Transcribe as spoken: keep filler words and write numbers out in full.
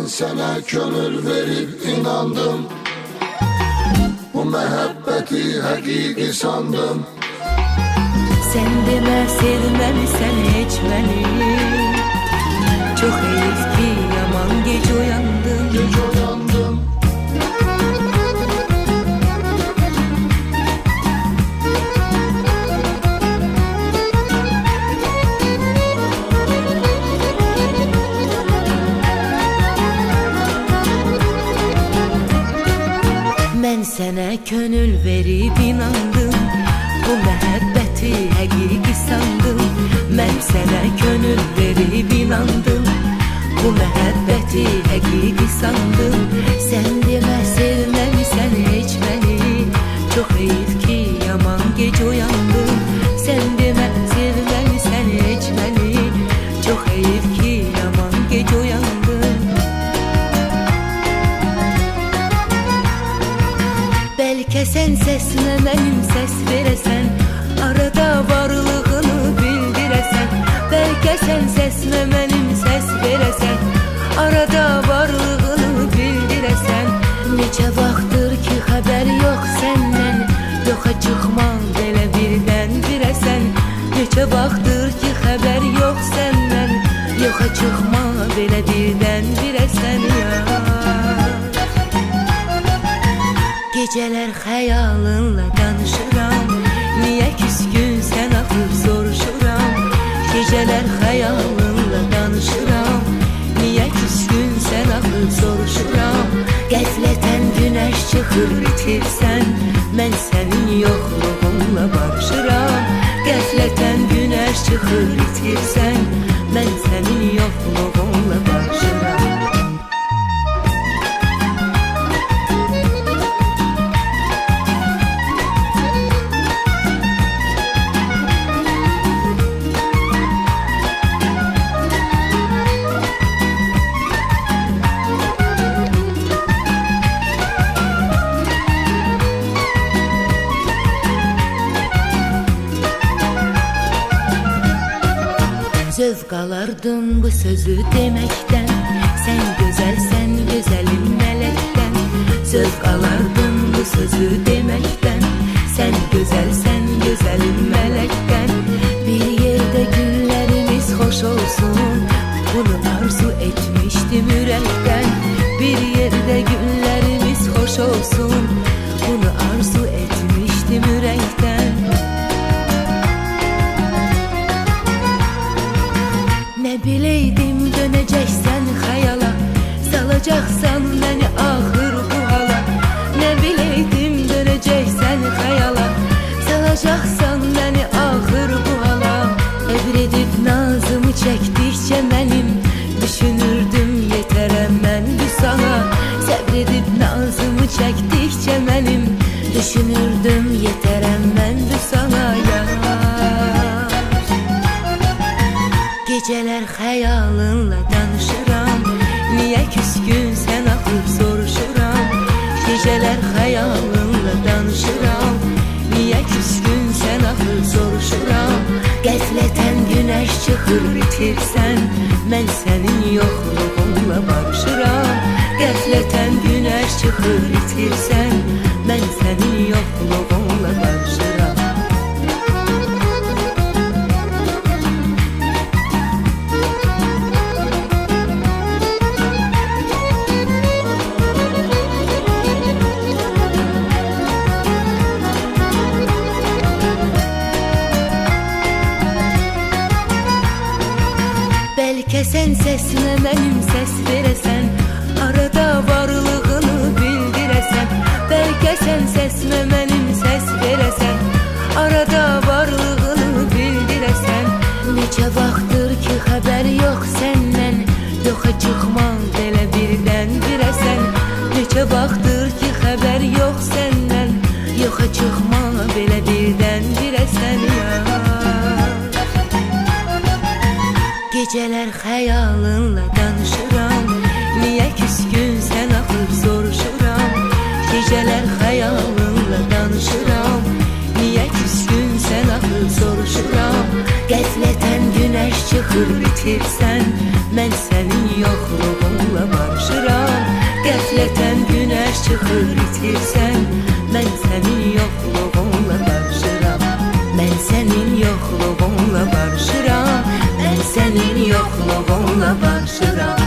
Ben sana gönül verip inandım, bu mehabbeti hakiki sandım. Sen deme sevmemişsen hiç beni, çok heyif ki yaman gece uyandım. Gece uyandım. Ben sana gönül verip inandım, bu mehabbeti hakiki sandım. Ben sana gönül verip inandım, bu mehabbeti hakiki sandım. Sen deme sevmemişsen hiç beni, çok heyif ki yaman gece uyandım. Sen deme sevmemişsen hiç beni, çok heyif ki yaman gece uyandım. Belki sen sesine benim ses veresen, arada varlığını bildiresen. Belki sen sesine benim ses veresen, arada varlığını bildiresen. Neçə vaxtdır ki haber yok senden, yoxa çıkma belə birden biresen. Neçə vaxtdır ki haber yok senden, yoxa çıkma belə birden biresen ya. Geceler hayalınla danışıram, niye küskün sen akıp soruşuram. Geceler hayalınla danışıram, niye küskün sen akıp soruşuram. Qəflətən güneş çıxır bitirsən, mən sənin yoxluğunla barışıram. Qəflətən güneş çıxır bitirsən, mən sənin yoxluğunla barışıram. Zövq alardın bu sözü deməkdən, sən gözəlsən gözəlim mələkdən. Zövq alardın bu sözü deməkdən, sən gözəlsən gözəlim mələkdən. Bir yerdə günlərimiz xoş olsun, bunu arzu etmişdim ürəkdən. Bir yerdə günlərimiz xoş olsun, bunu arzu etmişdim ürəkdən. Ne bileydim döneceksen hayala, salacaksan beni ahır bu hala. Ne bileydim döneceksen hayala, salacaksan beni ahır bu hala. Ebredip nazımı çektikçe benim, düşünürdüm yeterem ben bu sana. Sabredip nazımı çektikçe benim, düşünürdüm yeterem ben bu sana ya. Geceler hayalınla danışıram, niye küskün sen akıp soruşuram. Geceler hayalınla danışıram, niye küskün sen akıp soruşuram. Qəflətən güneş çıxır bitirsən, mən sənin yoxluğunla barışıram. Qəflətən güneş çıxır bitirsən, mən sənin yoxluğunla barışıram. Belki sen sesine benim ses veresen, arada varlığını bildiresen. Belki sen sesine benim ses veresen, arada varlığını bildiresen. Neçə vaxtdır ki haber yok senden, yoxa çıkma belə birden biresen. Neçə vaxtdır ki haber yok senden, yoxa çıkma belə birden biresen ya. Geceler hayalınla danışıram, niye küskün sen akıp soruşuram. Geceler hayalınla danışıram, niye küskün sen akıp soruşuram. Qəflətən güneş çıx çıxır bitirsən, mən sənin yoxluğunla barışıram. Qəflətən günəş çıxır bitirsən, mən sənin yoxluğunla barışıram. Mən sənin yoxluğunla barışıram, mən sənin yoxluğunla barışıram.